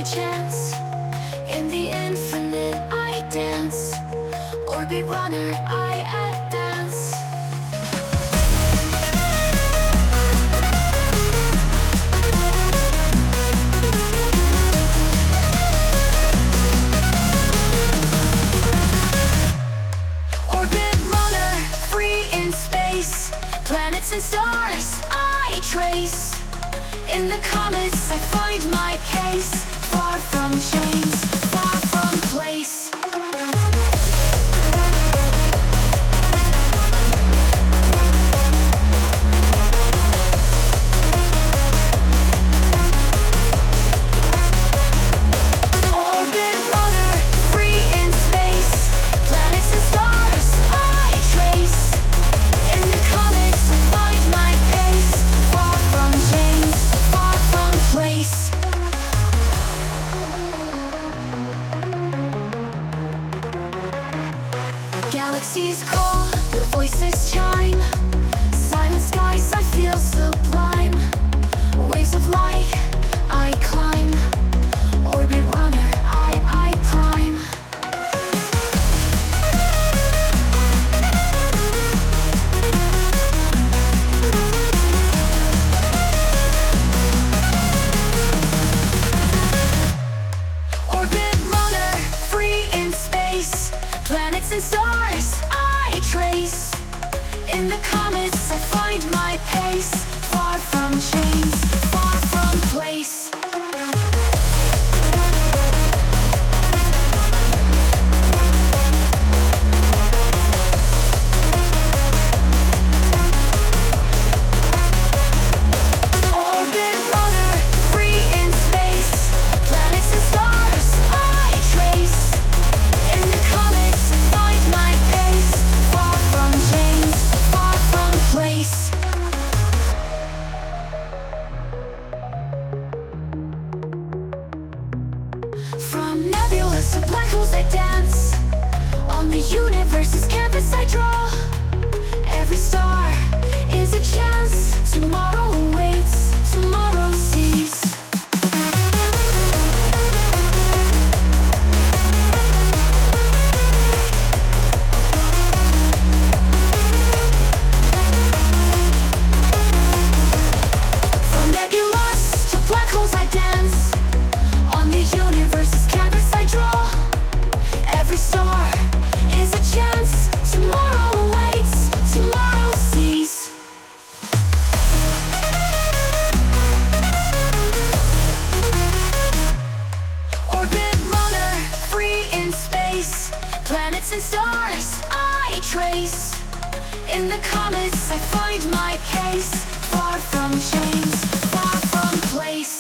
chance. In the infinite I dance. Orbit runner, I advance. Orbit runner, free in space. Planets and stars I trace. In the comets I find my case. Far from chains, far from place. Orbit runner, free in space. Planets and stars I trace. In the comets I find my pace. Far from chains, far from place. Galaxies call, their voices chime. Silent skies I feel sublime. Waves of light I climb. Orbit runner, I prime. Orbit runner, free in space. Planets and stars I trace. In the comets I find my pace. Far from chains, far from place. Orbit runner, free in space. Planets and stars I trace. In the comets I find my pace. Far from chains, far from place. From nebulas to black holes I dance. On the universe's canvas I draw. Every star is a chance. Tomorrow awaits, tomorrow sees. From nebulas to black holes I dance. On the universe's canvas I draw. Every star is a chance. Tomorrow awaits, tomorrow sees. Orbit runner, free in space. Planets and stars I trace. In the comets I find my case. Far from chains, far from place.